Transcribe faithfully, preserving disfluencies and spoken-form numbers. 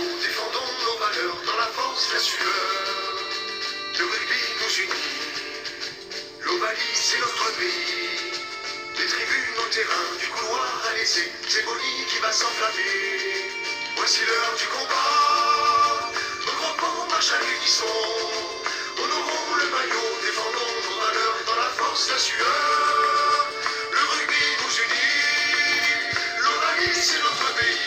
maillot, défendons nos valeurs dans la force, la sueur. Le rugby nous unit, l'Ovalie c'est notre pays. Des tribunes au terrain, du couloir à l'essai, c'est Bonny qui va s'enflammer. Voici l'heure du combat, nos grands pans marchent à l'unisson. Honorons le maillot, défendons nos valeurs dans la force, la sueur. Le rugby nous unit, l'Ovalie c'est notre pays.